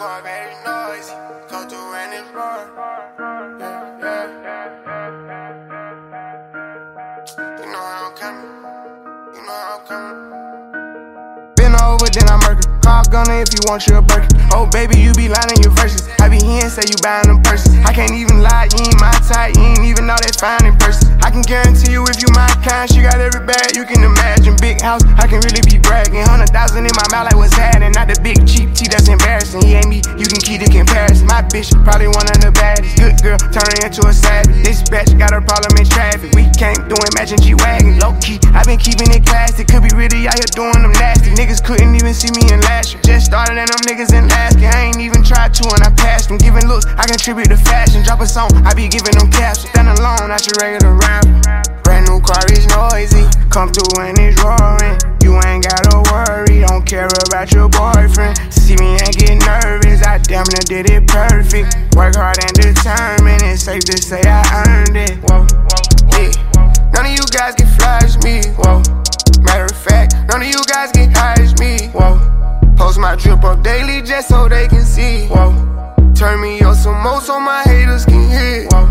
car, very noisy. Come through and it's roar. Yeah. You know how I'm coming. Been over, then I murder. Call gunner if you want you a Birkin. Oh baby, you be lying in your verses. I be here and say you buying them purses. I can't even lie, you ain't my type. You ain't even know that fine in person. I can guarantee you if you my kind, she got every bag you can imagine. Big house, I can really be bragging. 100,000 in my mouth like what's happening. Not the big cheap tea that's embarrassing. He ain't me, you can keep the comparison. My bitch probably one of the baddest. Good girl, turning into a savage. This bitch got a problem in traffic. We can't do it matching G-Wagon. Low key, I been keeping it classy. Could be really out here doing them nasty. Niggas couldn't even see me in last year. Just started and them niggas in last year. I ain't even tried to and I passed them. Giving looks, I contribute to fashion. Drop a song, I be giving them captions. Stand alone, not your regular rapper. Brand new car is noisy. Come through and it's roaring. You ain't gotta worry, don't care about your boyfriend. See me and get nervous, I damn near did it perfect. Work hard and determined, it's safe to say I earned it. Whoa, yeah. None of you guys get fly as me. Whoa. Matter of fact, none of you guys get high as me. Whoa. Post my drip up daily just so they can see. Whoa. Turn me up some more so my haters can hear. Whoa.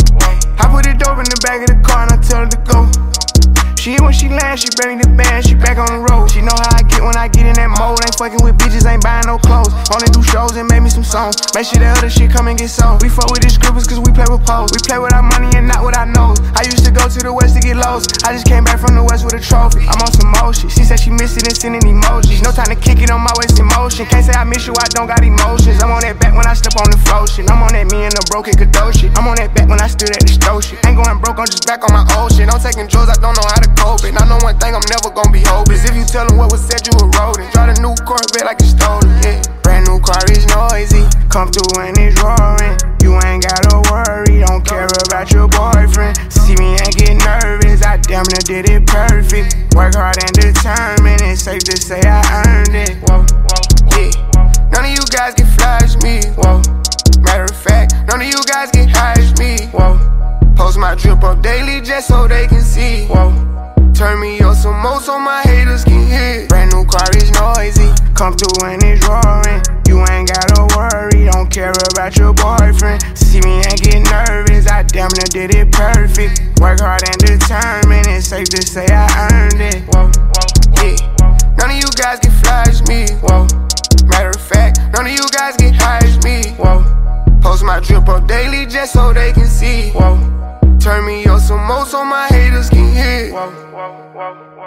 I put it dope in the back of the car and I tell her to go. She hit when she lands, she bring the band, she back on the road. She know how I get when I get in that mode. Ain't fucking with bitches, ain't buying no clothes. Only do shows and make me some songs. Make sure that other shit come and get sold. We fuck with these scribbles cause we play with poles. We play with our money and not with our nose. I used to go to the west to get lost. I just came back from the west with a trophy. I'm on some motion. She said she miss it and sending emojis. No time to kick it on my waist in motion. Can't say I miss you, I don't got emotions. I'm on that back when I step on the flow shit. I'm on that me and the broken Godot shit. I'm on that back when I stood at the stove shit. Ain't going broke, I'm just back on my old shit. I'm taking drugs, I don't know how to cope it. I know one thing, I'm never gonna be hopeless. If you tell them what was said, you were rodent. Drive a new Corvette like you stole it, yeah. Brand new car is noisy. Come through and it's roaring. You ain't gotta worry, don't care about your boyfriend. See me and get nervous, I damn near did it perfect. Work hard and determined, it's safe to say I earned it. Whoa, yeah. None of you guys get fly as me. Whoa. Matter of fact, none of you guys get high as me. Whoa. Post my drip up daily just so they can see. Whoa. Turn me up some more so my haters can hear. Brand new car is noisy. Come through and it's roaring. You ain't gotta worry, don't care about your boyfriend. See me and get nervous, I damn near did it perfect. Work hard and determined, it's safe to say I earned it. Whoa, yeah. None of you guys get fly as me. Whoa. Matter of fact, none of you guys get high as me. Whoa. Post my drip up daily just so they can see. Whoa. Turn me up some more so my haters can hear. Whoa.